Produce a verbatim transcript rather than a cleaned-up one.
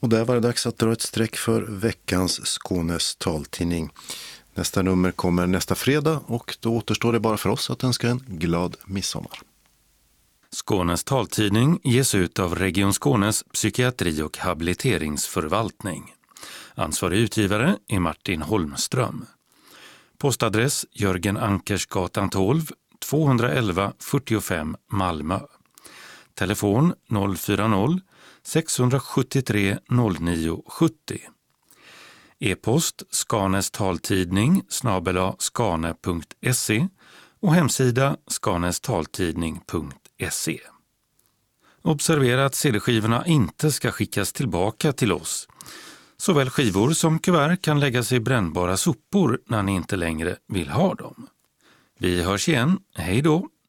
Och där var det dags att dra ett streck för veckans Skånes taltidning. Nästa nummer kommer nästa fredag och då återstår det bara för oss att önska en glad midsommar. Skånes taltidning ges ut av Region Skånes psykiatri- och habiliteringsförvaltning. Ansvarig utgivare är Martin Holmström. Postadress Jörgen Ankersgatan tolv, tvåhundraelva fyrtiofem Malmö. Telefon noll fyra noll sex sju tre noll nio sju noll. E-post Skanes taltidning snabel-a skane punkt se och hemsida skanestaltidning punkt se. Observera att C D-skivorna inte ska skickas tillbaka till oss. Såväl skivor som kuvert kan läggas i brännbara sopor när ni inte längre vill ha dem. Vi hörs igen. Hej då!